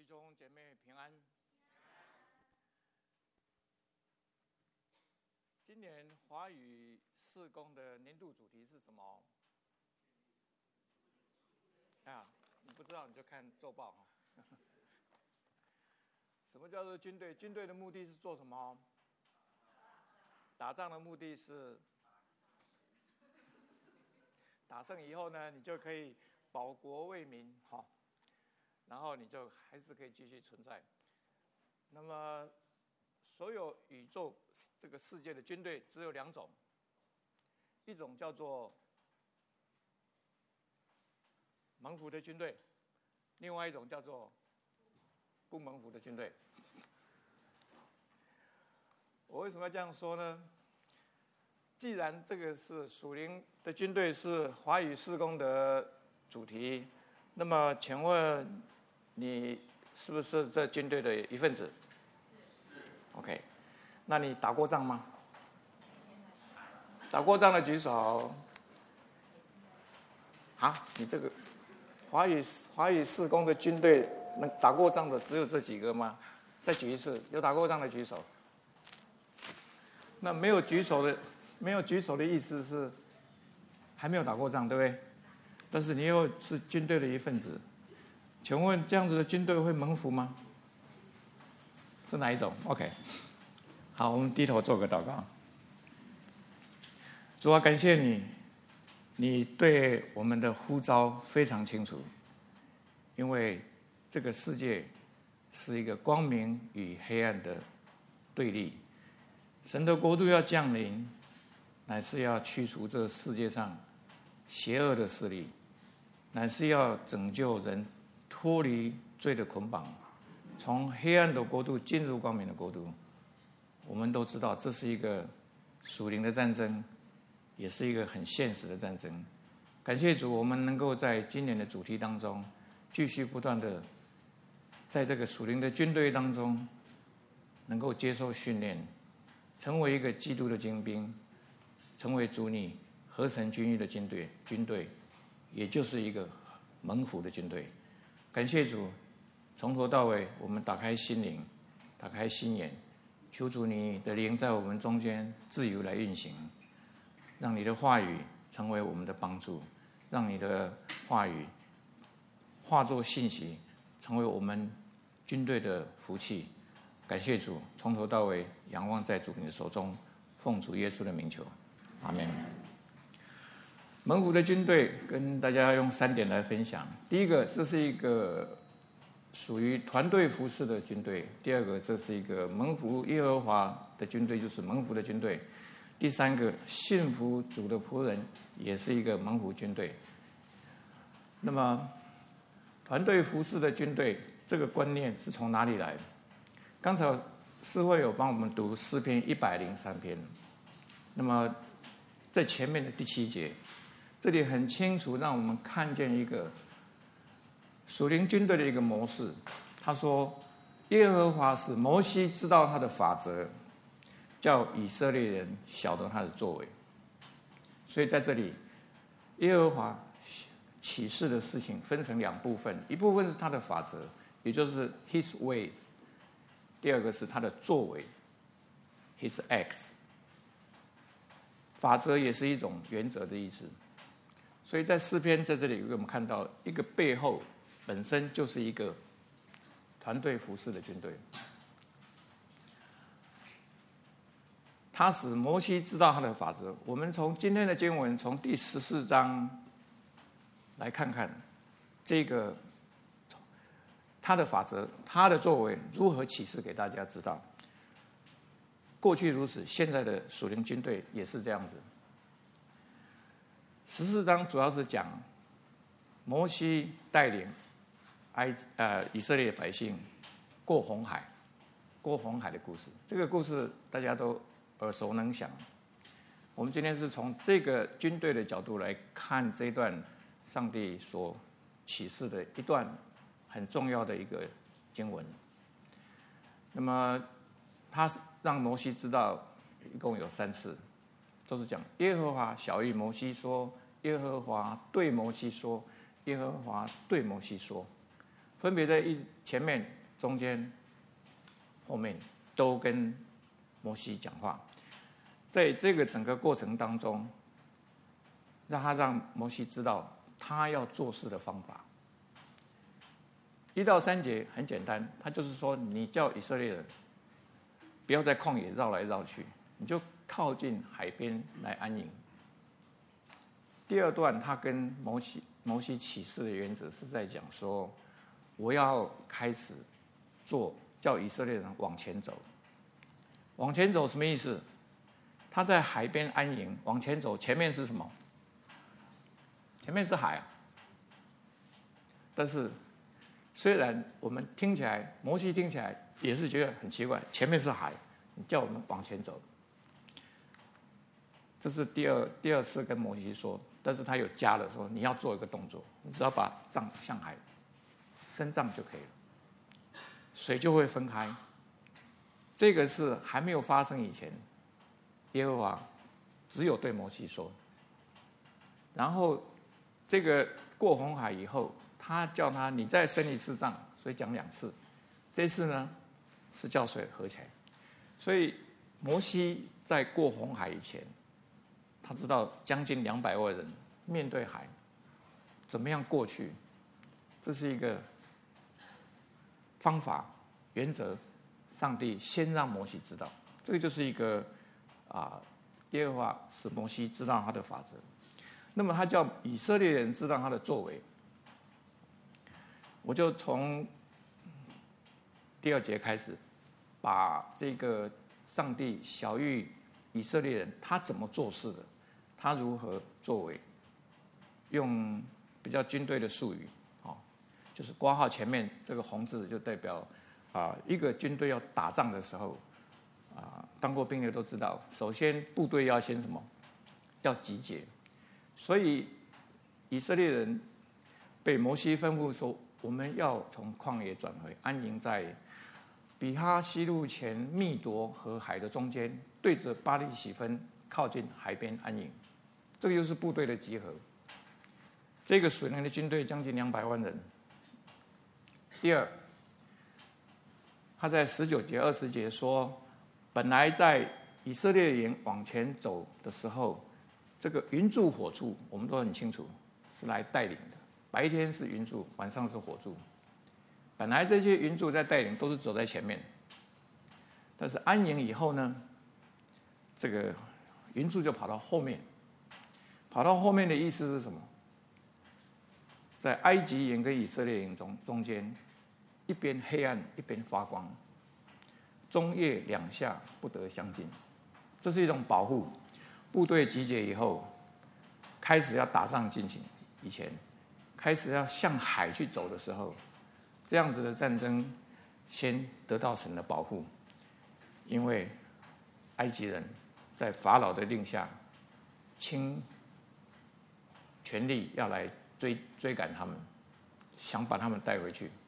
兄姐妹平安。今年华语事工的年度主题是什么？你不知道你就看周报哈。什么叫做军队？军队的目的是做什么？打仗的目的是打胜以后呢，你就可以保国为民，然后你就还是可以继续存在。那么，所有宇宙这个世界的军队只有两种，一种叫做蒙福的军队，另外一种叫做不蒙福的军队。我为什么要这样说呢？既然这个是属灵的军队，是华语事工的主题，那么请问你是不是这军队的一份子？是。OK， 那你打过仗吗？打过仗的举手。你这个华语事工的军队，能打过仗的只有这几个吗？再举一次，有打过仗的举手。那没有举手的意思是还没有打过仗，对不对？但是你又是军队的一份子，请问这样子的军队会蒙福吗？是哪一种 ？OK， 好，我们低头做个祷告。主啊，感谢你，你对我们的呼召非常清楚，因为这个世界是一个光明与黑暗的对立。神的国度要降临，乃是要驱除这世界上邪恶的势力，乃是要拯救人脱离罪的捆绑，从黑暗的国度进入光明的国度。我们都知道这是一个属灵的战争，也是一个很现实的战争。感谢主，我们能够在今年的主题当中继续不断的在这个属灵的军队当中能够接受训练，成为一个基督的精兵，成为主你合成军役的军队，也就是一个蒙福的军队。感谢主，从头到尾我们打开心灵，打开心眼，求主你的灵在我们中间自由来运行，让你的话语成为我们的帮助，让你的话语化作信息，成为我们军队的福气。感谢主，从头到尾仰望在主你的手中，奉主耶稣的名求，阿们。蒙福的军队跟大家用3点来分享。第一个，这是一个属于团队服侍的军队；第二个，这是一个蒙福耶和华的军队，就是蒙福的军队；第三个，信服主的仆人也是一个蒙福军队。那么，团队服侍的军队这个观念是从哪里来的？刚才诗慧有帮我们读诗篇103篇，那么在前面的第7节，这里很清楚让我们看见一个属灵军队的一个模式。他说，耶和华使摩西知道他的法则，叫以色列人晓得他的作为。所以在这里，耶和华启示的事情分成2部分，一部分是他的法则，也就是 His ways， 第二个是他的作为 His acts。 法则也是一种原则的意思。所以在诗篇在这里给我们看到一个背后本身就是一个团队服侍的军队。他使摩西知道他的法则。我们从今天的经文，从第14章来看看这个他的法则，他的作为如何启示给大家知道。过去如此，现在的属灵军队也是这样子。14章主要是讲摩西带领以色列百姓过红海的故事。这个故事大家都耳熟能详。我们今天是从这个军队的角度来看这一段上帝所启示的一段很重要的一个经文。那么他让摩西知道一共有3次，都是讲耶和华晓谕摩西说，耶和华对摩西说，耶和华对摩西说。 分别在前面、中间、后面都跟摩西讲话。在这个整个过程当中，让摩西知道他要做事的方法。1到3节很简单，他就是说，你叫以色列人不要在旷野绕来绕去，你就靠近海边来安营。第2段，他跟摩西起誓的原则是在讲说，我要开始做，叫以色列人往前走。往前走什么意思？他在海边安营，往前走，前面是什么？前面是海啊。但是虽然我们听起来，摩西听起来也是觉得很奇怪，前面是海，你叫我们往前走。这是第二次跟摩西说，但是他有加了说，你要做一个动作，你只要把杖向海伸杖就可以了，水就会分开。这个是还没有发生以前，耶和华只有对摩西说。然后这个过红海以后，他叫他你再伸一次杖，所以讲2次。这次呢是叫水合起来。所以摩西在过红海以前，他知道将近200万人面对海，怎么样过去？这是一个方法原则。上帝先让摩西知道，这个就是一个耶和华使摩西知道他的法则。那么他叫以色列人知道他的作为。我就从第2节开始，把这个上帝晓谕以色列人他怎么做事的，他如何作为，用比较军队的术语，就是括号前面这个红字就代表一个军队要打仗的时候，当过兵的都知道，首先部队要先什么？要集结。所以以色列人被摩西吩咐说，我们要从旷野转回，安营在比哈西路前密夺和海的中间，对着巴力喜分靠近海边安营。这个就是部队的集合。这个属灵的军队将近200万人。第二，他在19节、20节说，本来在以色列人往前走的时候，这个云柱火柱我们都很清楚是来带领的，白天是云柱，晚上是火柱。本来这些云柱在带领，都是走在前面，但是安营以后呢，这个云柱就跑到后面。跑到后面的意思是什么？在埃及营跟以色列营中间，一边黑暗一边发光，中夜两下不得相近。这是一种保护。部队集结以后，开始要打仗进行以前，开始要向海去走的时候，这样子的战争先得到神的保护，因为埃及人在法老的令下，倾全力要来追赶他们，想把他们带回去。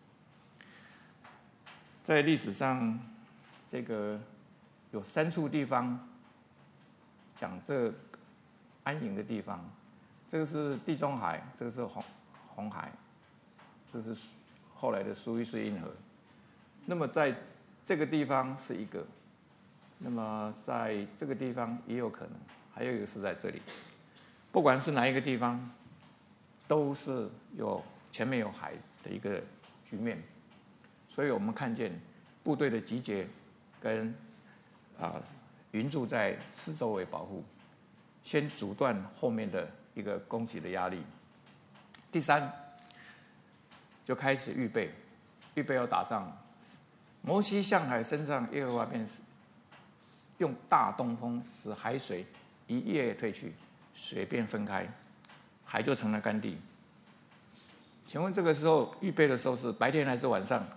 在历史上，这个有3处地方讲这安营的地方，这个是地中海，这个是红海，这是后来的苏伊士运河。那么在这个地方是一个，那么在这个地方也有可能，还有一个是在这里。不管是哪一个地方，都是前面有海的一个局面，所以我们看见部队的集结跟云柱在四周围保护，先阻断后面的一个攻击的压力。第3，就开始预备要打仗。摩西向海伸杖，耶和华便用大东风使海水一夜退去，水便分开，海就成了干地。请问这个时候预备的时候是白天还是晚上？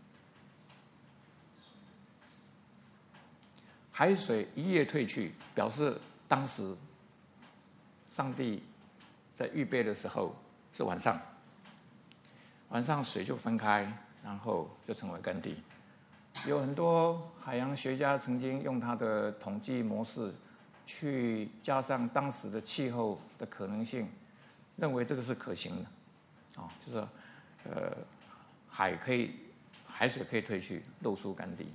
海水一夜退去，表示当时上帝在预备的时候是晚上，晚上水就分开，然后就成为干地。有很多海洋学家曾经用他的统计模式去加上当时的气候的可能性，认为这个是可行的，就是海水可以退去，露出干地。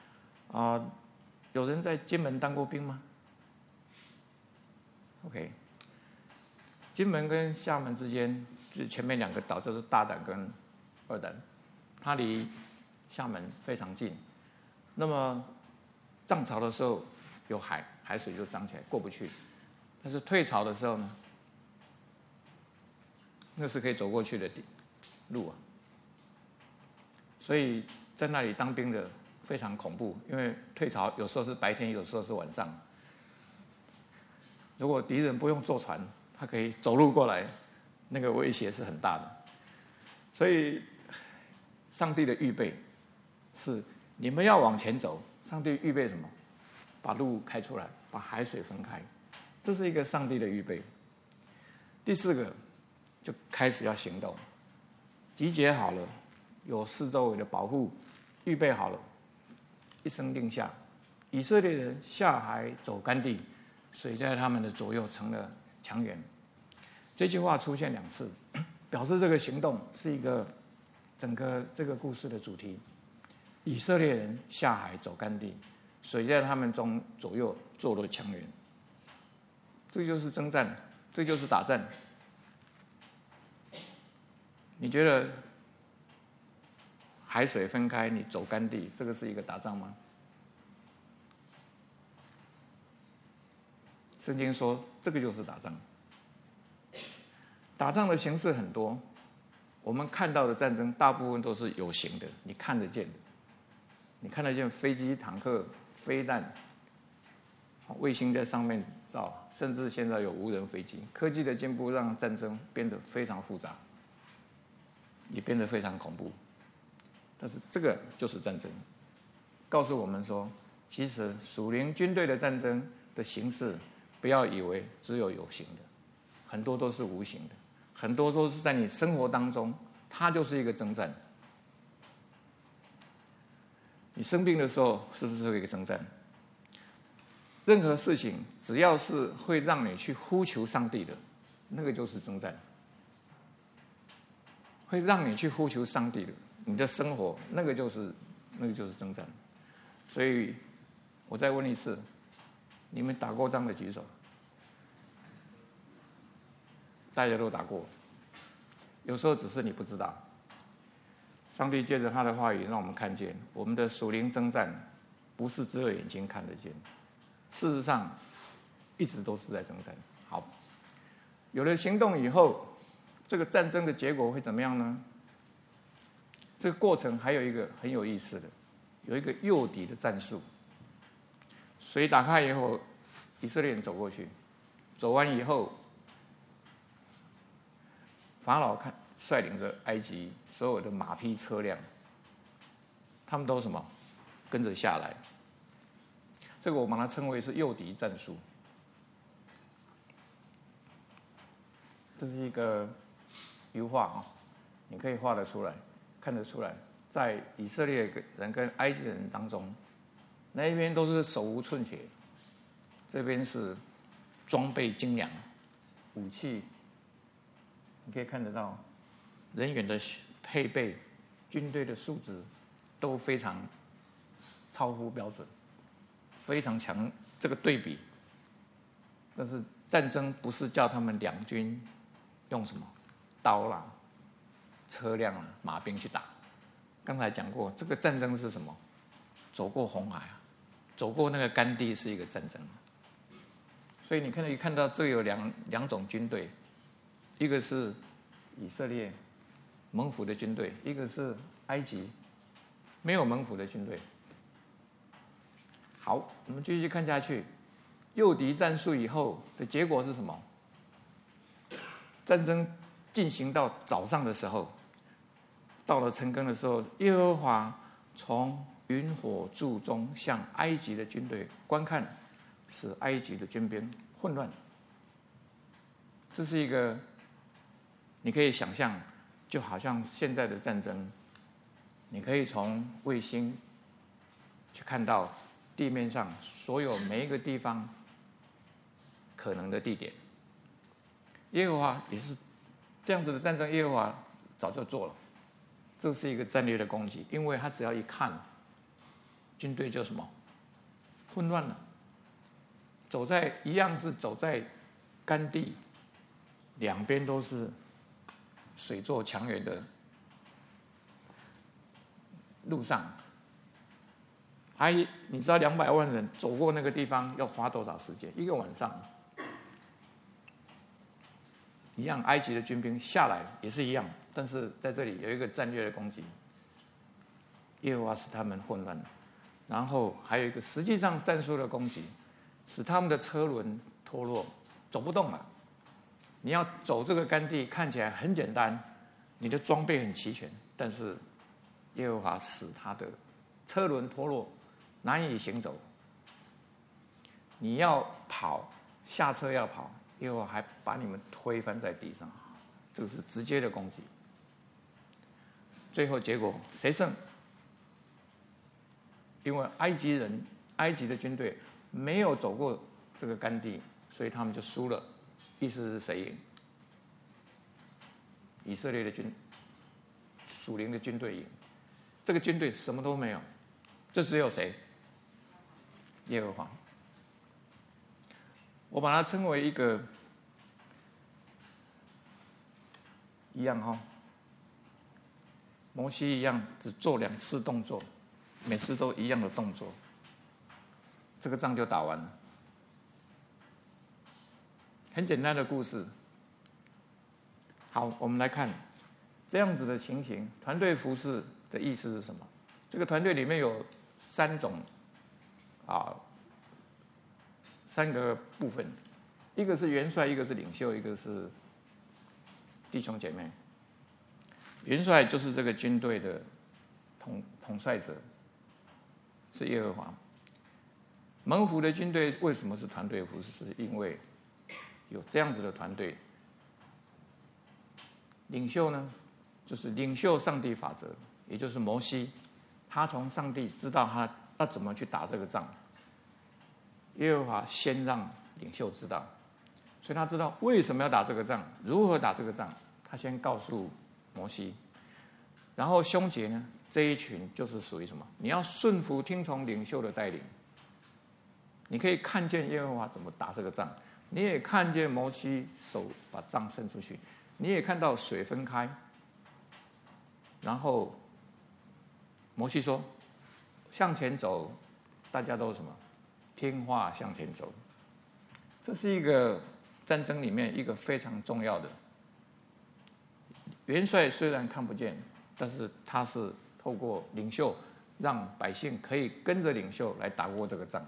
有人在金门当过兵吗 ？OK， 金门跟厦门之间，就前面2个岛就是大胆跟二胆，它离厦门非常近。那么涨潮的时候有海水就涨起来过不去，但是退潮的时候呢，那是可以走过去的路啊。所以在那里当兵的非常恐怖，因为退潮有时候是白天，有时候是晚上。如果敌人不用坐船，他可以走路过来，那个威胁是很大的。所以上帝的预备是你们要往前走，上帝预备什么？把路开出来，把海水分开，这是一个上帝的预备。第4个就开始要行动，集结好了，有四周围的保护，预备好了，一声令下，以色列人下海走干地，水在他们的左右成了墙垣。这句话出现2次，表示这个行动是一个整个这个故事的主题。以色列人下海走干地，水在他们中左右做了墙垣。这就是征战，这就是打战。你觉得海水分开，你走干地，这个是一个打仗吗？圣经说，这个就是打仗。打仗的形式很多，我们看到的战争大部分都是有形的，你看得见的。你看得见飞机、坦克、飞弹、卫星在上面照，甚至现在有无人飞机。科技的进步让战争变得非常复杂，也变得非常恐怖。但是这个就是战争，告诉我们说，其实属灵军队的战争的形式，不要以为只有有形的，很多都是无形的，很多都是在你生活当中，它就是一个征战。你生病的时候，是不是有一个征战？任何事情只要是会让你去呼求上帝的，那个就是征战。会让你去呼求上帝的，你的生活那个就是征战。所以我再问一次，你们打过仗的举手。大家都打过，有时候只是你不知道。上帝借着他的话语让我们看见，我们的属灵征战不是只有眼睛看得见，事实上一直都是在征战。好，有了行动以后，这个战争的结果会怎么样呢？这个过程还有一个很有意思的，有一个诱敌的战术。水打开以后，以色列人走过去，走完以后，法老率领着埃及所有的马匹车辆，他们都什么跟着下来。这个我把它称为是诱敌战术。这是一个油画啊，你可以画得出来，看得出来，在以色列人跟埃及人当中，那一边都是手无寸铁，这边是装备精良，武器你可以看得到，人员的配备、军队的素质都非常超乎标准，非常强。这个对比，但是战争不是叫他们两军用什么刀啦、车辆啦、马兵去打。刚才讲过，这个战争是什么？走过红海啊，走过那个干地是一个战争。所以你可以看到，这有两种军队，一个是以色列蒙福的军队，一个是埃及没有蒙福的军队。好，我们继续看下去。诱敌战术以后的结果是什么？战争进行到早上的时候，到了晨更的时候，耶和华从云火柱中向埃及的军队观看，使埃及的军兵混乱。这是一个你可以想象，就好像现在的战争，你可以从卫星去看到地面上所有每一个地方可能的地点。耶和华也是这样子的战争，耶和华早就做了， 这是一个战略的攻击，因为他只要一看，军队就什么混乱了。一样是走在干地，两边都是水作墙垣的路上，你知道200万人走过那个地方要花多少时间？一个晚上。一样，埃及的军兵下来也是一样，但是在这里有一个战略的攻击，耶和华使他们混乱了，然后还有一个实际上战术的攻击，使他们的车轮脱落，走不动了。你要走这个干地看起来很简单，你的装备很齐全，但是耶和华使他的车轮脱落，难以行走。你要跑，下车要跑，耶和华还把你们推翻在地上，这个是直接的攻击。最后结果谁胜？因为埃及的军队没有走过这个干地，所以他们就输了。意思是谁赢？以色列的属灵的军队赢。这个军队什么都没有，这只有谁？耶和华。我把它称为一个一样哈，摩西一样只做2次动作，每次都一样的动作，这个仗就打完了。很简单的故事。好，我们来看这样子的情形，团队服事的意思是什么？这个团队里面有3个部分，一个是元帅，一个是领袖，一个是弟兄姐妹。元帅就是这个军队的统帅者，是耶和华。蒙福的军队为什么是团队服事？是因为有这样子的团队。领袖呢，就是领袖上帝法则，也就是摩西，他从上帝知道他要怎么去打这个仗。耶和华先让领袖知道，所以他知道为什么要打这个仗，如何打这个仗，他先告诉摩西。然后兄姐呢，这一群就是属于什么？你要顺服听从领袖的带领。你可以看见耶和华怎么打这个仗，你也看见摩西手把杖伸出去，你也看到水分开。然后摩西说：“向前走，大家都什么？听话向前走。”这是一个战争里面一个非常重要的。元帅虽然看不见，但是他是透过领袖，让百姓可以跟着领袖来打过这个仗。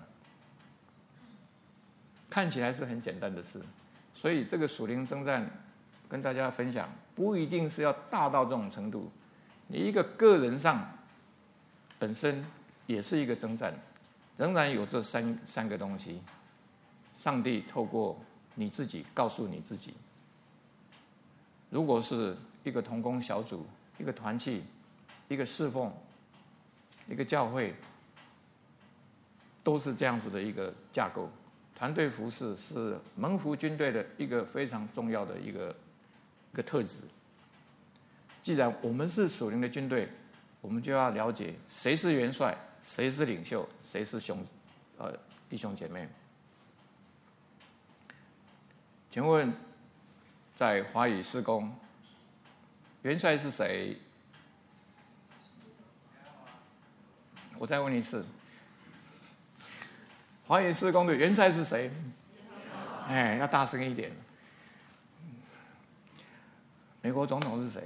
看起来是很简单的事，所以这个属灵征战跟大家分享，不一定是要大到这种程度。你一个个人上本身也是一个征战，仍然有这三个东西。上帝透过你自己告诉你自己，如果是一个同工小组、一个团契、一个侍奉、一个教会，都是这样子的一个架构。团队服事是蒙福军队的一个非常重要的一个特质。既然我们是属灵的军队，我们就要了解谁是元帅，谁是领袖，谁是弟兄姐妹。请问，在华语事工，元帅是谁？我再问一次，华语事工的元帅是谁？哎，要大声一点。美国总统是谁？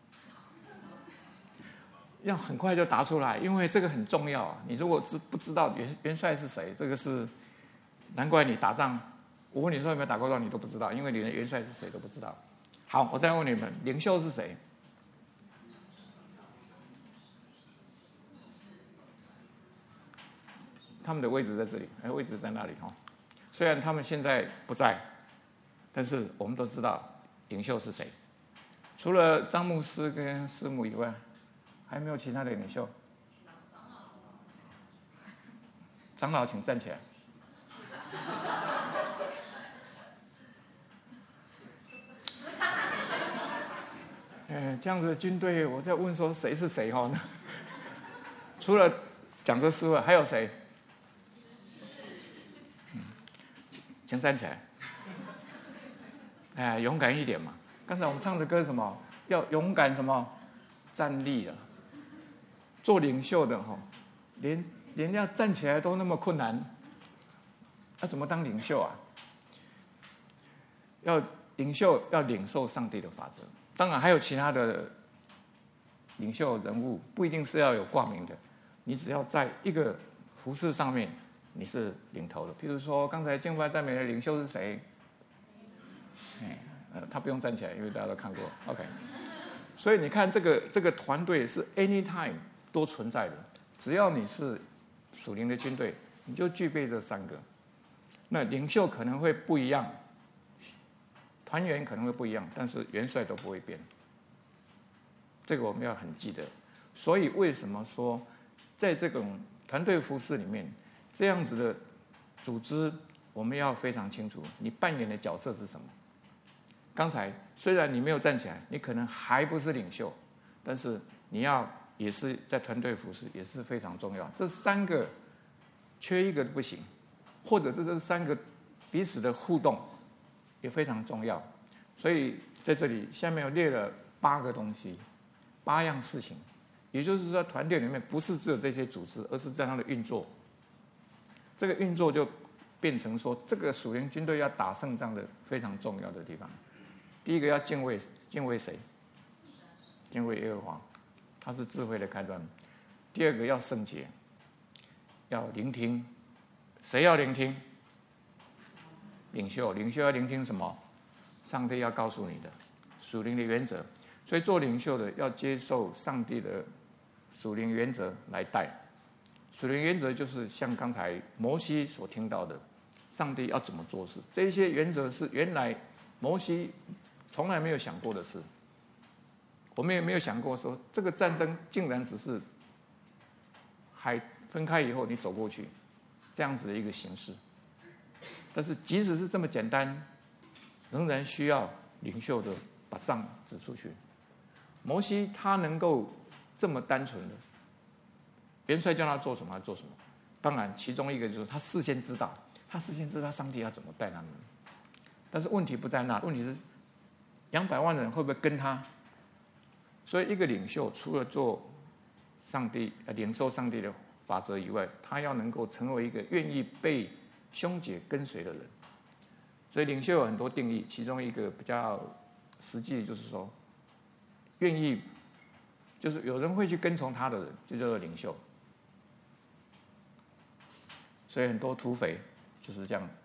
要很快就答出来，因为这个很重要啊！你如果不知道元帅是谁，这个是难怪你打仗。我问你说有没有打过仗，你都不知道，因为你的元帅是谁都不知道。好，我再问你们，领袖是谁？他们的位置在这里，位置在那里哈。虽然他们现在不在，但是我们都知道领袖是谁。除了张牧师跟师母以外，还没有其他的领袖。长老，请站起来。 这样子的军队，我在问说谁是谁哈？除了讲这四位，还有谁？请站起来。勇敢一点嘛！刚才我们唱的歌什么？要勇敢什么？站立了。做领袖的哈，连要站起来都那么困难，那怎么当领袖啊？领袖要领受上帝的法则，当然还有其他的领袖人物，不一定是要有挂名的，你只要在一个服事上面你是领头的。譬如说刚才敬拜赞美的领袖是谁？他不用站起来，因为大家都看过。OK， 所以你看这个团队是 anytime 都存在的，只要你是属灵的军队，你就具备这三个。那领袖可能会不一样，团员可能会不一样，但是元帅都不会变。这个我们要很记得。所以为什么说在这种团队服事里面，这样子的组织，我们要非常清楚你扮演的角色是什么。刚才虽然你没有站起来，你可能还不是领袖，但是你也是在团队服事，也是非常重要。这三个缺一个不行，或者这三个彼此的互动也非常重要。所以在这里下面有列了8个东西，8样事情，也就是说团队里面不是只有这些组织，而是在它的运作。这个运作就变成说，这个属灵军队要打胜仗的非常重要的地方。第一个要敬畏谁？敬畏耶和华，他是智慧的开端。第二个要圣洁，要聆听。谁要聆听？领袖要聆听什么？上帝要告诉你的属灵的原则。所以做领袖的要接受上帝的属灵原则来带。属灵原则就是像刚才摩西所听到的，上帝要怎么做事。这些原则是原来摩西从来没有想过的事，我们也没有想过说这个战争竟然只是海分开以后你走过去这样子的一个形式。但是即使是这么简单，仍然需要领袖的把杖指出去。摩西他能够这么单纯的，元帅叫他做什么他做什么。当然其中一个就是他事先知道上帝要怎么带他们。但是问题不在那，问题是200万人会不会跟他？所以一个领袖除了做领受上帝的法则以外，他要能够成为一个愿意被兄姐跟随的人。所以领袖有很多定义，其中一个比较实际就是说，愿意就是有人会去跟从他的人，就叫做领袖。所以很多土匪就是这样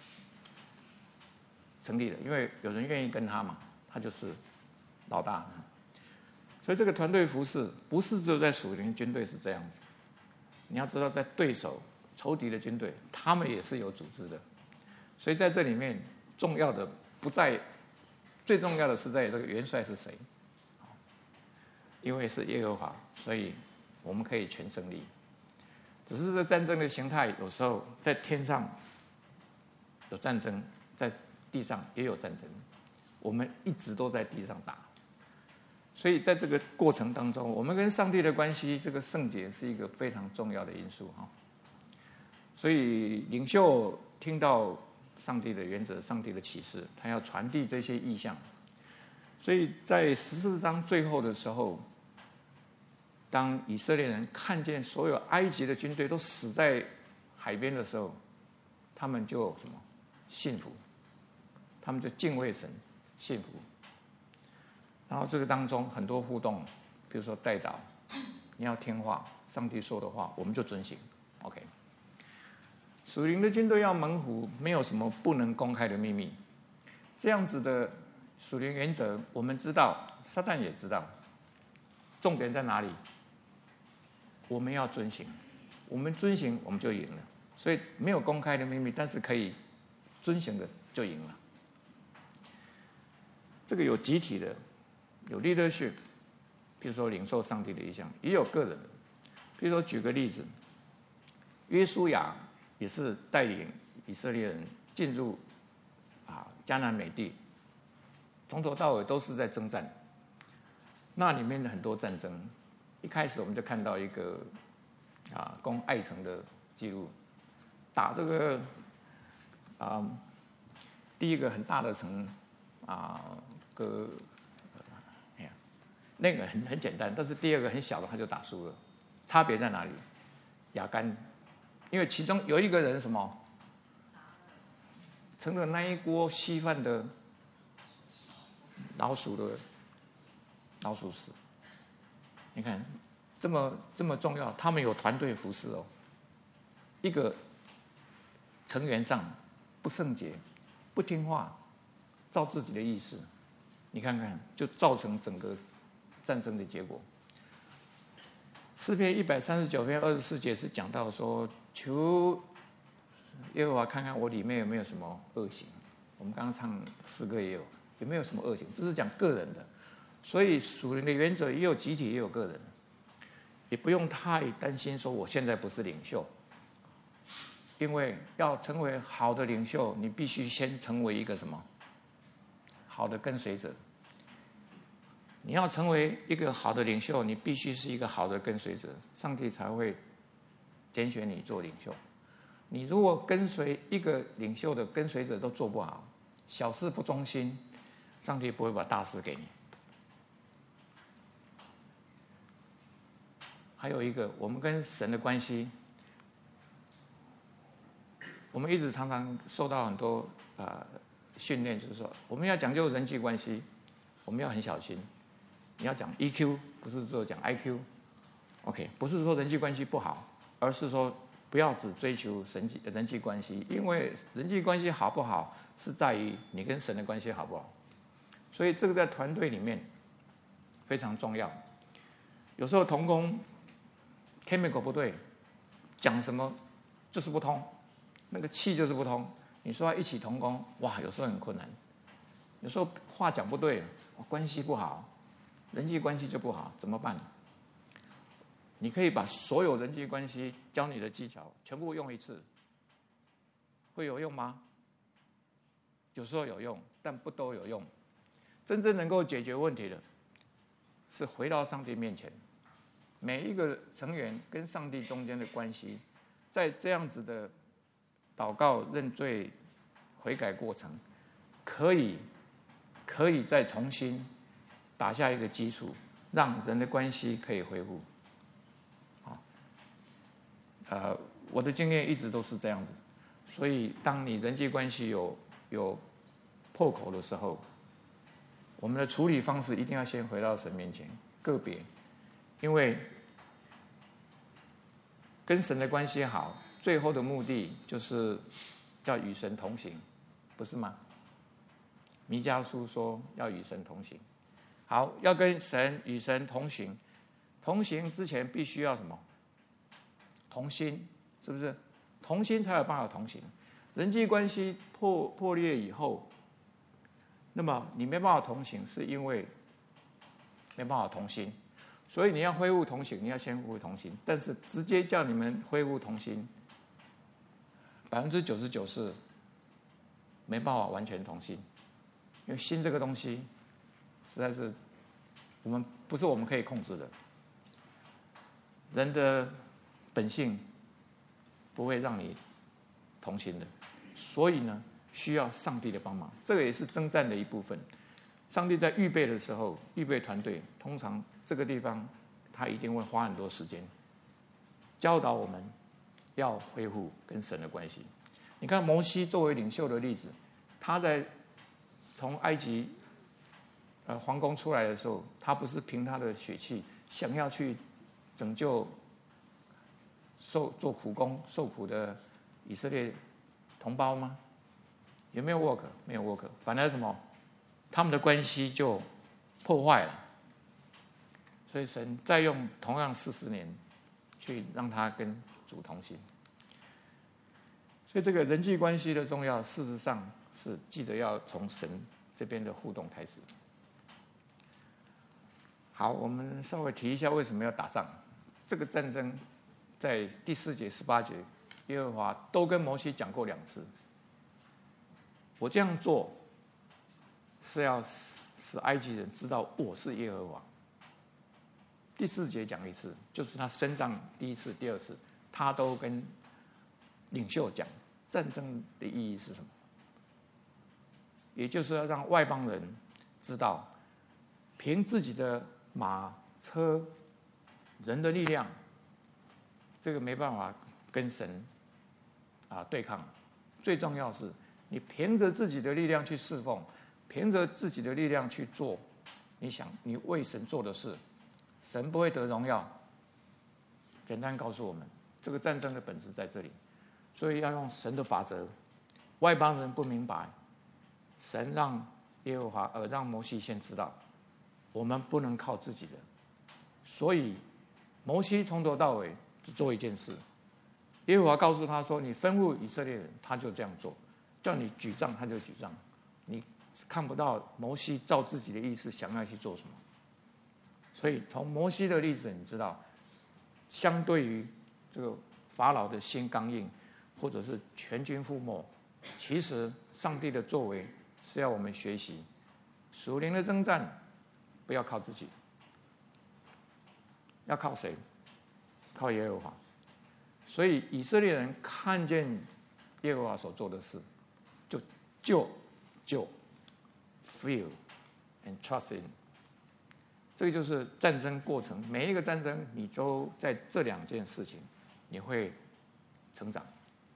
成立的，因为有人愿意跟他嘛，他就是老大。所以这个团队服事不是只有在属灵军队是这样子，你要知道在对手仇敌的军队，他们也是有组织的。所以在这里面重要的不在，最重要的是在这个元帅是谁。因为是耶和华，所以我们可以全胜利。只是这战争的形态，有时候在天上有战争，在地上也有战争，我们一直都在地上打。所以在这个过程当中，我们跟上帝的关系，这个圣洁是一个非常重要的因素哈。所以领袖听到上帝的原则、上帝的启示，他要传递这些意象。所以在14章最后的时候，当以色列人看见所有埃及的军队都死在海边的时候，他们就什么信服，他们就敬畏神，信服。然后这个当中很多互动，比如说代祷，你要听话，上帝说的话我们就遵行。OK， 属灵的军队要猛虎，没有什么不能公开的秘密。这样子的属灵原则，我们知道，撒旦也知道。重点在哪里？我们要遵行，我们遵行我们就赢了。所以没有公开的秘密，但是可以遵行的就赢了。这个有集体的，有 leadership， 比如说领受上帝的意象，也有个人的。比如说举个例子，约书亚也是带领以色列人进入迦南美地，从头到尾都是在征战。 那里面的很多战争，一开始我们就看到一个攻爱城的记录，打这个第一个很大的城那个很简单，但是第二个很小的他就打输了，差别在哪里？亚干，因为其中有一个人什么成了那一锅稀饭的老鼠屎。你看这么重要，他们有团队服侍哦。一个成员上不圣洁、不听话，照自己的意思，你看看就造成整个战争的结果。诗篇139篇24节是讲到说，求耶和华看看我里面有没有什么恶行。我们刚刚唱诗歌也有没有什么恶行？这是讲个人的，所以属灵的原则也有集体也有个人，也不用太担心说我现在不是领袖，因为要成为好的领袖，你必须先成为一个什么好的跟随者。你要成为一个好的领袖，你必须是一个好的跟随者，上帝才会拣选你做领袖。你如果跟随一个领袖的跟随者都做不好，小事不忠心，上帝不会把大事给你。还有一个，我们跟神的关系，我们一直常常受到很多训练，就是说我们要讲究人际关系，我们要很小心。你要讲 EQ， 不是说讲 IQ。OK， 不是说人际关系不好，而是说不要只追求人际关系，因为人际关系好不好是在于你跟神的关系好不好。所以这个在团队里面非常重要。有时候同工 chemical 不对，讲什么就是不通，那个气就是不通。你说要一起同工，哇，有时候很困难。有时候话讲不对，关系不好，人际关系就不好，怎么办？你可以把所有人际关系教你的技巧全部用一次，会有用吗？有时候有用，但不都有用。真正能够解决问题的，是回到上帝面前。每一个成员跟上帝中间的关系，在这样子的祷告、认罪、悔改过程，可以再重新打下一个基础，让人的关系可以恢复。我的经验一直都是这样子，所以当你人际关系有破口的时候，我们的处理方式一定要先回到神面前，个别，因为跟神的关系好，最后的目的就是要与神同行，不是吗？弥迦书说要与神同行。好，要跟与神同行，同行之前必须要什么？同心，是不是？同心才有办法同行。人际关系破裂以后，那么你没办法同行，是因为没办法同心。所以你要恢复同行，你要先恢复同心。但是直接叫你们恢复同心，99%是没办法完全同心，因为心这个东西实在是不是我们可以控制的。人的本性不会让你同心的，所以呢，需要上帝的帮忙。这个也是征战的一部分。上帝在预备的时候，预备团队，通常这个地方他一定会花很多时间教导我们要恢复跟神的关系。你看摩西作为领袖的例子，他在从埃及皇宫出来的时候，他不是凭他的血气想要去拯救做苦工受苦的以色列同胞吗？有没有 work？ 没有 work， 反而什么？他们的关系就破坏了。所以神再用同样40年去让他跟主同行。所以这个人际关系的重要，事实上是记得要从神这边的互动开始。好，我们稍微提一下为什么要打仗。这个战争在第4节、18节，耶和华都跟摩西讲过2次。我这样做是要使埃及人知道我是耶和华。 第4节讲一次，就是他升上第1次、第2次，他都跟领袖讲战争的意义是什么，也就是要让外邦人知道，凭自己的马、车、人的力量，这个没办法跟神对抗。最重要是，你凭着自己的力量去侍奉，凭着自己的力量去做你为神做的事，神不会得荣耀。简单告诉我们，这个战争的本质在这里，所以要用神的法则。外邦人不明白，神让耶和华让摩西先知道，我们不能靠自己的，所以摩西从头到尾只做一件事。耶和华告诉他说：“你吩咐以色列人，他就这样做；叫你举杖，他就举杖。”你看不到摩西照自己的意思想要去做什么。所以从摩西的例子，你知道，相对于这个法老的心刚硬，或者是全军覆没，其实上帝的作为是要我们学习属灵的征战，不要靠自己，要靠谁？靠耶和华。所以以色列人看见耶和华所做的事，就 feel and trust in。这个就是战争过程，每一个战争你都在这2件事情，你会成长。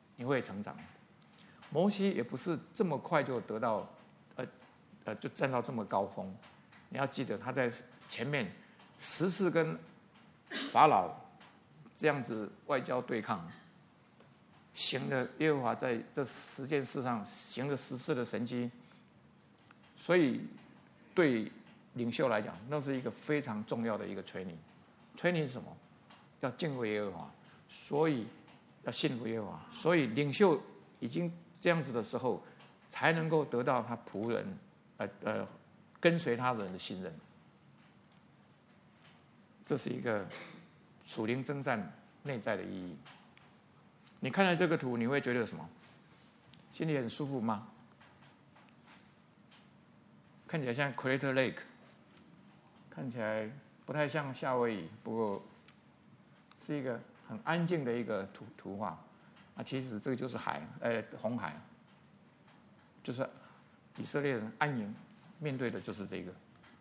摩西也不是这么快就得到，就站到这么高峰。你要记得他在前面10次跟法老这样子外交对抗，行了耶和华在这10件事上行了10次的神迹，所以对领袖来讲，那是一个非常重要的一个 training。training 是什么？要敬畏耶和华，所以要信服耶和华。所以领袖已经这样子的时候，才能够得到他仆人跟随他人的信任。这是一个属灵征战内在的意义。你看到这个图，你会觉得什么？心里很舒服吗？看起来像 Crater Lake， 看起来不太像夏威夷，不过是一个很安静的一个图画。其实这个就是红海，就是以色列人安营面对的就是这个。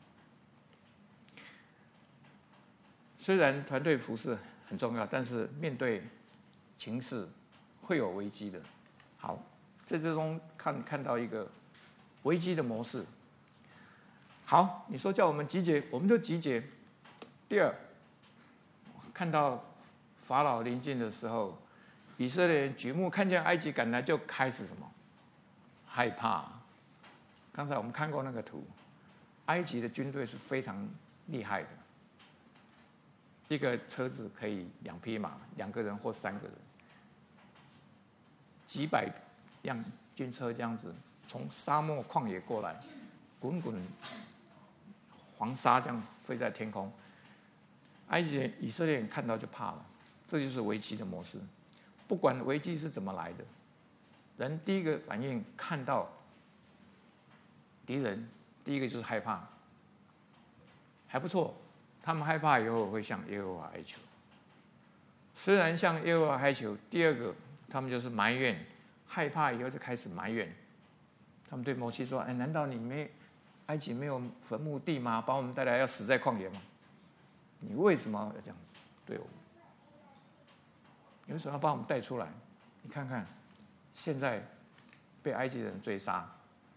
虽然团队服侍很重要，但是面对情势会有危机的。好，在这中看到一个危机的模式。好，你说叫我们集结，我们就集结。第二，看到法老临近的时候，以色列人举目看见埃及赶来，就开始什么？害怕。刚才我们看过那个图，埃及的军队是非常厉害的。一个车子可以2匹马，2个人或3个人，几百辆军车这样子从沙漠旷野过来，滚滚黄沙这样飞在天空。埃及人、以色列人看到就怕了，这就是危机的模式。不管危机是怎么来的，人第一个反应看到敌人，第一个就是害怕，还不错。他们害怕以后会向耶和华哀求，虽然向耶和华哀求，第二个他们就是埋怨，害怕以后就开始埋怨。他们对摩西说：“难道埃及没有坟墓地吗？把我们带来要死在旷野吗？你为什么要这样子对我们？你为什么要把我们带出来？你看看，现在被埃及人追杀，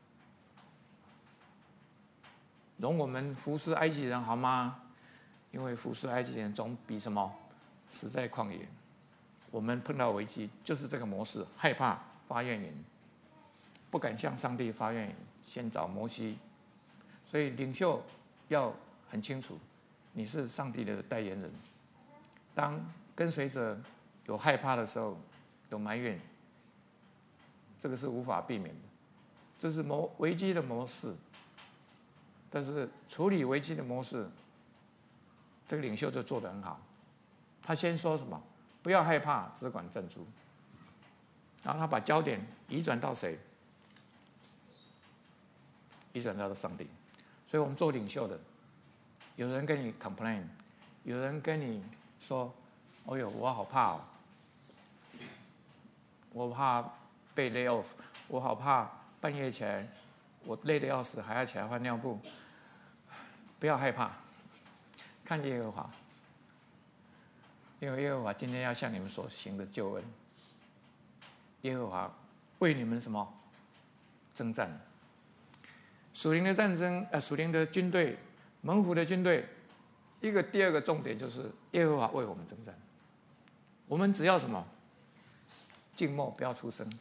容我们服侍埃及人好吗？因为服侍埃及人总比什么死在旷野。我们碰到危机就是这个模式，害怕发怨言，不敢向上帝发怨言，先找摩西。所以领袖要很清楚，你是上帝的代言人。当跟随者有害怕的时候，有埋怨，这个是无法避免的，这是危机的模式。但是处理危机的模式，这个领袖就做得很好。他先说什么？不要害怕，只管站住。然后他把焦点移转到谁？移转到上帝。所以我们做领袖的，有人跟你 complain， 有人跟你说：“哦呦，我好怕哦，我怕被 lay off， 我好怕半夜起来，我累得要死，还要起来换尿布。”不要害怕，看耶和华，因为耶和华今天要向你们所行的救恩。耶和华为你们什么征战？属灵的战争，属灵的军队，猛虎的军队。第二个重点就是耶和华为我们征战。我们只要什么？静默，不要出声，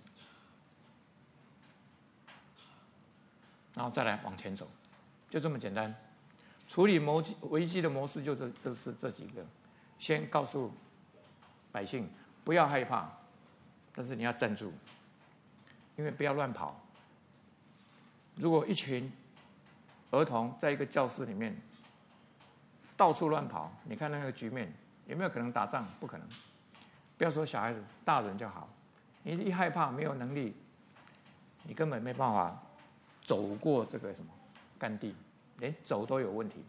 然后再来往前走，就这么简单。处理危机的模式就是这几个：先告诉百姓不要害怕，但是你要站住，因为不要乱跑。如果一群儿童在一个教室里面到处乱跑，你看那个局面有没有可能打仗？不可能。不要说小孩子，大人就好。你一害怕，没有能力，你根本没办法走过这个什么干地，连走都有问题。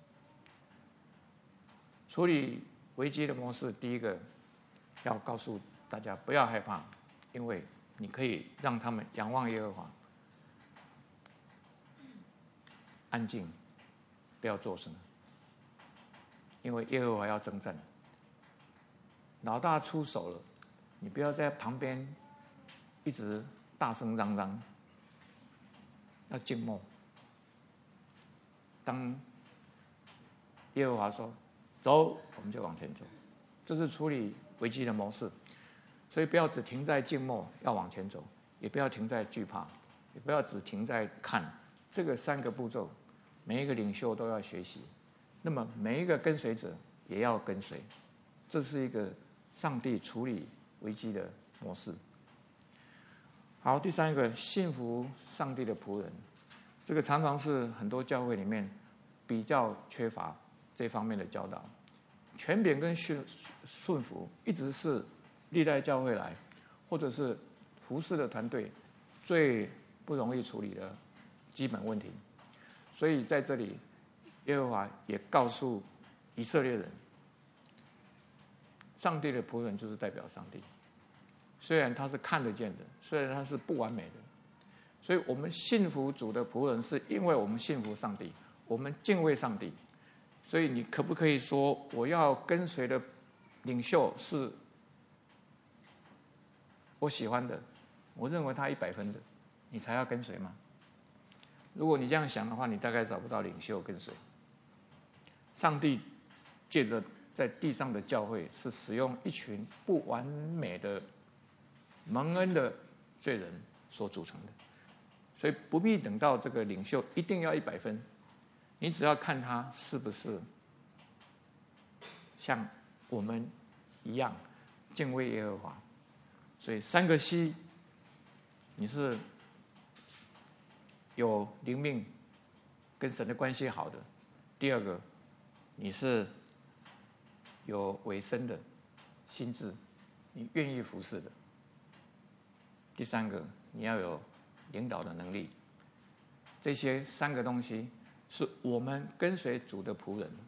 处理危机的模式，第一个要告诉大家不要害怕，因为你可以让他们仰望耶和华，安静，不要做声，因为耶和华要征战。老大出手了，你不要在旁边一直大声嚷嚷，要静默。当耶和华说走，我们就往前走，这是处理危机的模式。所以不要只停在静默，要往前走，也不要停在惧怕，也不要只停在看。这个3个步骤，每一个领袖都要学习，那么每一个跟随者也要跟随。这是一个上帝处理危机的模式。好，第3个，信服上帝的仆人，这个常常是很多教会里面比较缺乏这方面的教导。权柄跟顺服一直是历代教会来，或者是服侍的团队最不容易处理的基本问题。所以在这里，耶和华也告诉以色列人，上帝的仆人就是代表上帝，虽然他是看得见的，虽然他是不完美的，所以我们信服主的仆人，是因为我们信服上帝，我们敬畏上帝。所以你可不可以说，我要跟随的领袖是我喜欢的，我认为他100分的，你才要跟随吗？如果你这样想的话，你大概找不到领袖跟随。上帝借着在地上的教会，是使用一群不完美的蒙恩的罪人所组成的，所以不必等到这个领袖一定要100分，你只要看他是不是像我们一样敬畏耶和华。所以3个C，你是有灵命跟神的关系好的；第2个，你是有委身的心智，你愿意服侍的；第3个，你要有领导的能力。这些3个东西是我们跟随主的仆人。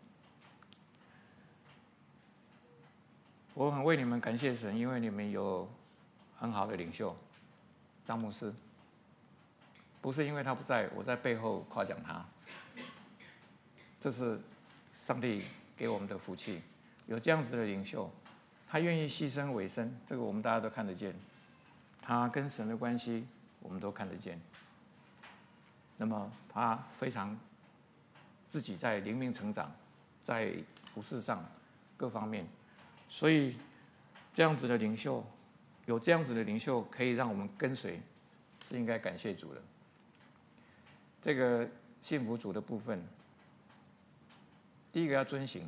我很为你们感谢神，因为你们有很好的领袖张牧师，不是因为他不在，我在背后夸奖他，这是上帝给我们的福气，有这样子的领袖，他愿意牺牲委身，这个我们大家都看得见，他跟神的关系我们都看得见。那么他非常自己在灵命成长，在服事上各方面，所以这样子的领袖，有这样子的领袖可以让我们跟随，是应该感谢主的。这个信服主的部分，第一个要遵行。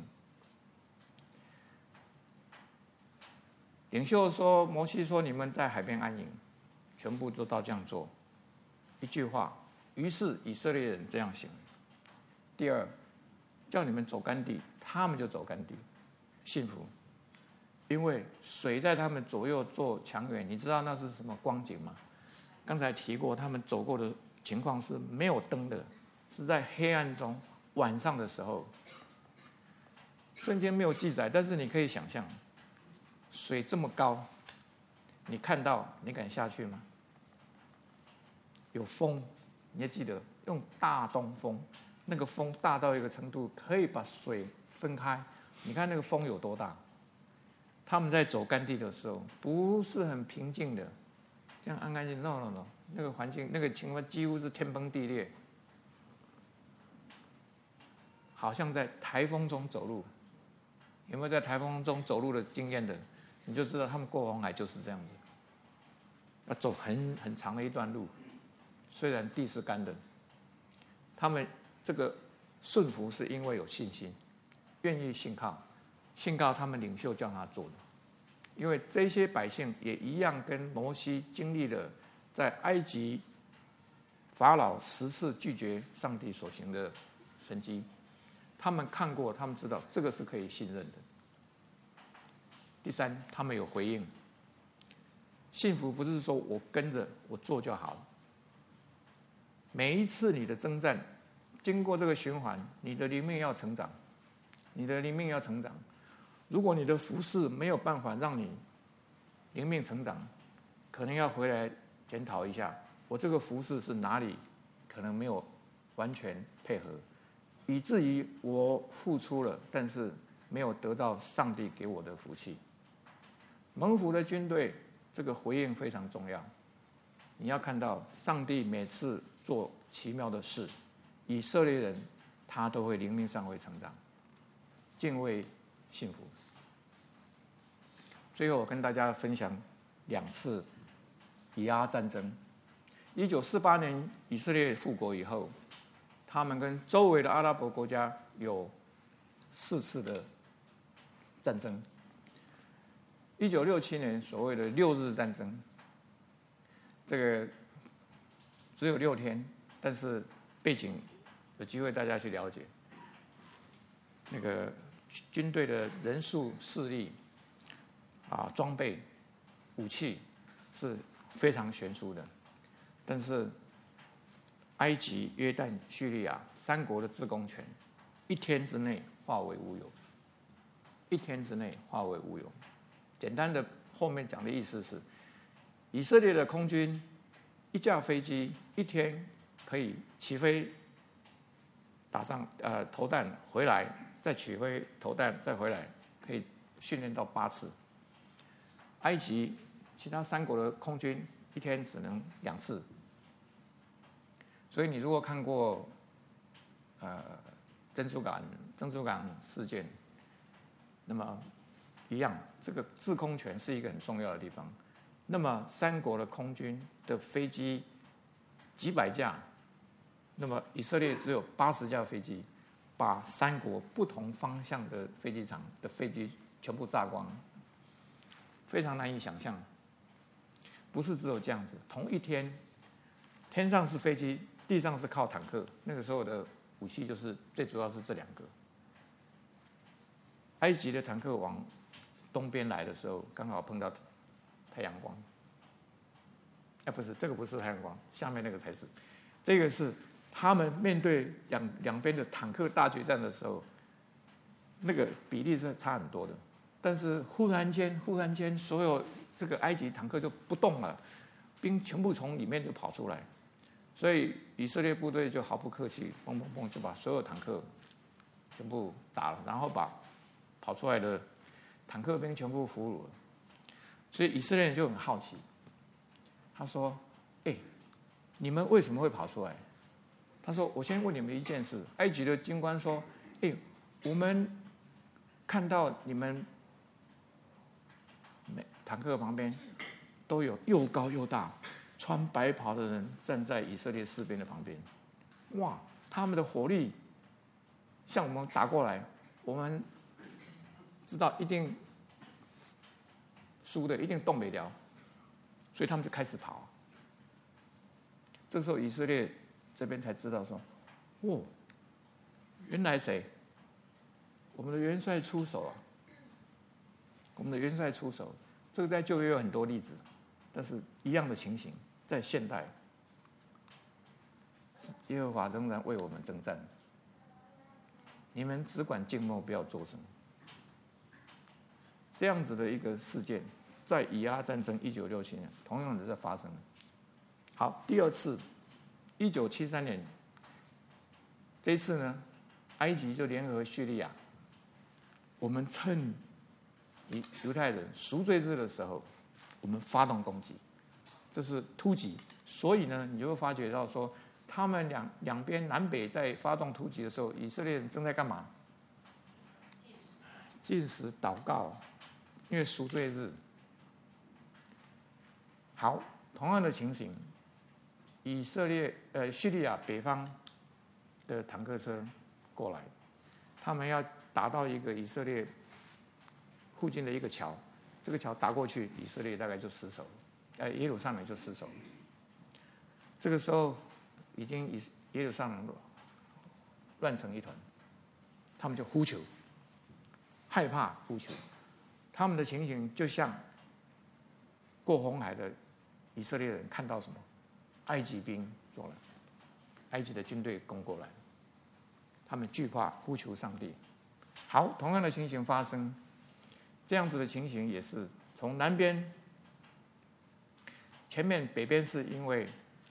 领袖说，摩西说，你们在海边安营，全部都照这样做。一句话，于是以色列人这样行。第2，叫你们走干地，他们就走干地，信服。因为水在他们左右做墙垣，你知道那是什么光景吗？刚才提过，他们走过的情况是没有灯的，是在黑暗中，晚上的时候。 圣经没有记载，但是你可以想象，水这么高，你看到，你敢下去吗？有风，你要记得用大东风，那个风大到一个程度，可以把水分开。你看那个风有多大？他们在走干地的时候，不是很平静的，这样安安静静 ，no， 那个环境，那个情况几乎是天崩地裂，好像在台风中走路。有没有在台风中走路的经验的？你就知道他们过红海就是这样子，要走很长的一段路，虽然地是干的，他们这个顺服是因为有信心，愿意信靠他们领袖叫他做的。因为这些百姓也一样跟摩西经历了在埃及法老10次拒绝上帝所行的神迹，他们看过，他们知道这个是可以信任的。第三，他们有回应。幸福不是说我跟着我做就好了，每一次你的征战，经过这个循环，你的灵命要成长，你的灵命要成长。如果你的服事没有办法让你灵命成长，可能要回来检讨一下，我这个服事是哪里可能没有完全配合，以至于我付出了，但是没有得到上帝给我的福气。蒙福的军队，这个回应非常重要。你要看到上帝每次做奇妙的事，以色列人他都会灵命上会成长，敬畏幸福。最后我跟大家分享2次以阿战争。1948年以色列复国以后，他们跟周围的阿拉伯国家有4次的战争。1967年所谓的6日战争，这个只有6天，但是背景有机会大家去了解。那个军队的人数、势力装备、武器是非常悬殊的，但是埃及、约旦、叙利亚3国的制空权，1天之内化为乌有，1天之内化为乌有。简单的后面讲的意思是，以色列的空军1架飞机1天可以起飞、打上投弹回来，再起飞投弹再回来，可以训练到8次。埃及其他3国的空军1天只能2次。所以你如果看过珍珠港事件，那么一样，这个制空权是一个很重要的地方。那么3国的空军的飞机几百架，那么以色列只有80架飞机，把3国不同方向的飞机场的飞机全部炸光，非常难以想象。不是只有这样子，同一天，天上是飞机，地上是靠坦克。那个时候的武器就是最主要是这2个。埃及的坦克往东边来的时候，刚好碰到太阳光。不是，这个不是太阳光，下面那个才是。这个是他们面对两边的坦克大决战的时候，那个比例是差很多的。但是忽然间，所有这个埃及坦克就不动了，兵全部从里面就跑出来，所以以色列部队就毫不客气，砰砰砰就把所有坦克全部打了，然后把跑出来的坦克兵全部俘虏了。所以以色列人就很好奇，他说：“你们为什么会跑出来？”他说：“我先问你们一件事。”埃及的军官说：“我们看到你们坦克旁边都有又高又大、穿白袍的人站在以色列士兵的旁边，哇，他们的火力向我们打过来，我们知道一定输的，一定动不了，所以他们就开始跑。这时候以色列这边才知道说，原来谁？我们的元帅出手啊！我们的元帅出手，这个在旧约有很多例子，但是一样的情形在现代，耶和华仍然为我们征战。你们只管静默，不要做什么。 这样子的一个事件，在以阿战争1967年同样的在发生。好，第二次1973年，这一次呢，埃及就联合叙利亚，我们趁犹太人赎罪日的时候，我们发动攻击，这是突击。所以呢，你就会发觉到说，他们两边南北在发动突击的时候，以色列人正在干嘛？禁食祷告，因为赎罪日。好，同样的情形，叙利亚北方的坦克车过来，他们要打到一个以色列附近的一个桥，这个桥打过去，以色列大概就失守，耶路撒冷就失守。这个时候，已经耶路撒冷乱成一团，他们就呼求，害怕呼求，他们的情形就像过红海的以色列人看到什么？埃及兵过来，埃及的军队攻过来，他们惧怕，呼求上帝。好，同样的情形发生，这样子的情形也是从南边，前面北边是因为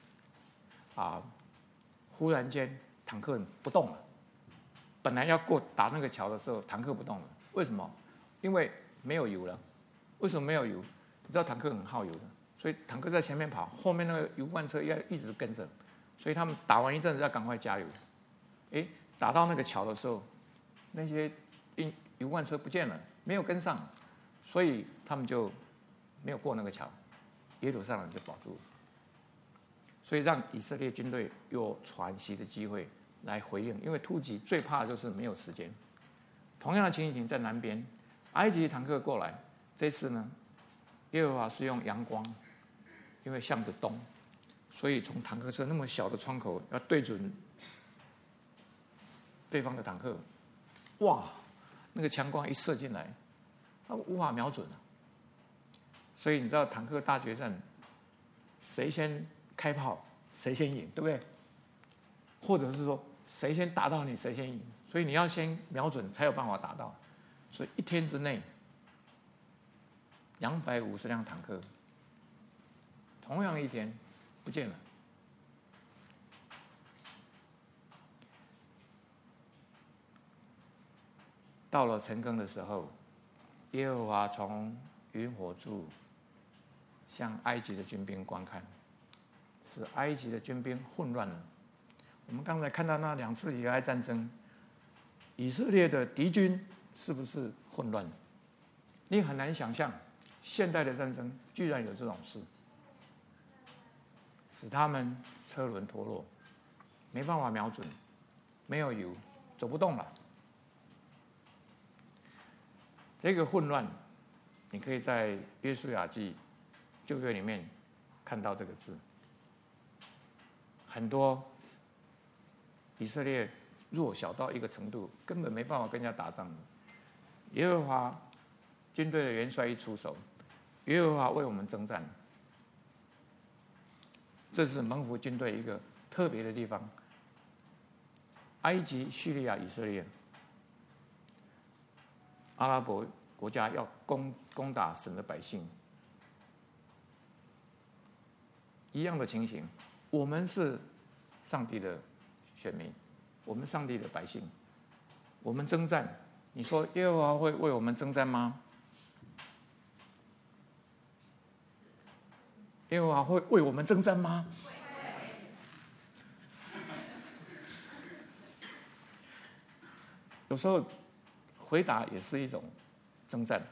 忽然间坦克不动了，本来要打那个桥的时候，坦克不动了，为什么？因为没有油了。为什么没有油？你知道坦克很耗油的，所以坦克在前面跑，后面那个油罐车要一直跟着，所以他们打完一阵子要赶快加油。打到那个桥的时候，那些油罐车不见了，没有跟上，所以他们就没有过那个桥，耶路撒冷就保住了。所以让以色列军队有喘息的机会来回应，因为突击最怕的就是没有时间。同样的情形在南边，埃及坦克过来，这次呢，耶和华是用阳光，因为向着东，所以从坦克车那么小的窗口要对准对方的坦克，哇，那个强光一射进来，他无法瞄准了。所以你知道坦克大决战，谁先开炮谁先赢，对不对？或者是说谁先打到你谁先赢，所以你要先瞄准才有办法打到。所以一天之内250辆坦克，同样一天不见了。到了晨更的时候，耶和华从云火柱向埃及的军兵观看，使埃及的军兵混乱了。我们刚才看到那2次以来战争，以色列的敌军是不是混乱？你很难想象，现代的战争居然有这种事，使他们车轮脱落，没办法瞄准，没有油，走不动了。这个混乱，你可以在约书亚记旧约里面看到这个字。很多以色列弱小到一个程度，根本没办法跟人家打仗的。耶和华军队的元帅一出手，耶和华为我们征战。这是蒙福军队一个特别的地方。埃及、叙利亚、以色列，阿拉伯国家要攻打神的百姓，一样的情形。我们是上帝的选民，我们上帝的百姓，我们征战。你说耶和华会为我们征战吗？耶和华会为我们征战吗？有时候回答也是一种征战。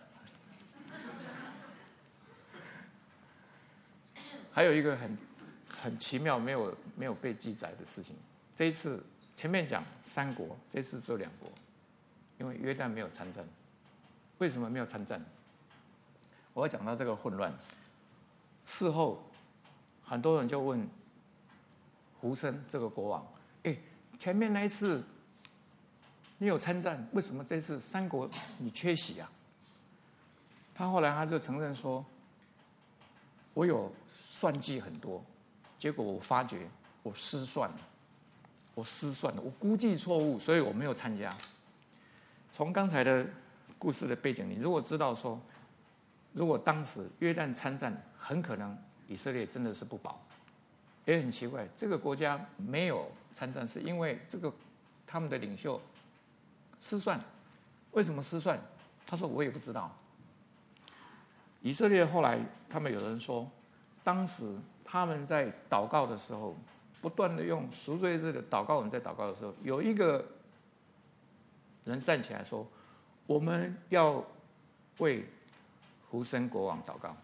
还有一个很奇妙没有被记载的事情，这一次前面讲3国，这次只有2国，因为约旦没有参战。为什么没有参战？我要讲到这个混乱。事后很多人就问胡申这个国王，前面那一次你有参战，为什么这次3国你缺席啊？后来他就承认说，我有算计很多，结果我发觉我失算了，我估计错误，所以我没有参加。从刚才的故事的背景，你如果知道说，如果当时约旦参战，很可能以色列真的是不保。也很奇怪，这个国家没有参战，是因为他们的领袖失算。为什么失算？他说我也不知道。以色列后来他们有人说，当时他们在祷告的时候，不断的用赎罪日的祷告文在祷告的时候，有一个人站起来说，我们要为胡森国王祷告。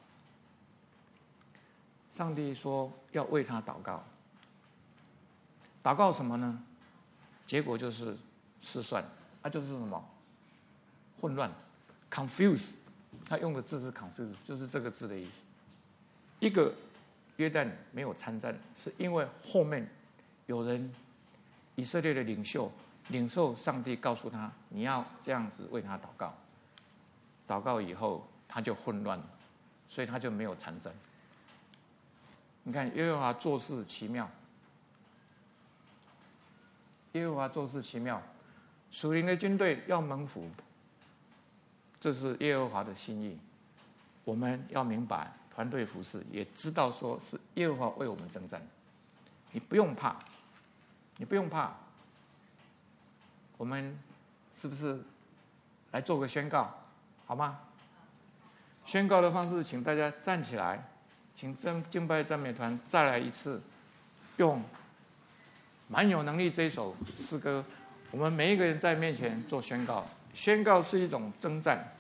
上帝说要为他祷告，祷告什么呢？结果就是失算，就是什么？混乱 ，confuse。他用的字是 confuse， 就是这个字的意思。一个约旦没有参战，是因为后面有人，以色列的领受上帝告诉他，你要这样子为他祷告。祷告以后，他就混乱了，所以他就没有参战。你看耶和华做事奇妙，耶和华做事奇妙，属灵的军队要蒙福，这是耶和华的心意。我们要明白团队服事，也知道说是耶和华为我们征战，你不用怕，你不用怕。我们是不是来做个宣告，好吗？宣告的方式，请大家站起来。请敬拜赞美团再来一次，用蛮有能力这一首诗歌，我们每一个人在面前做宣告。宣告是一种征战，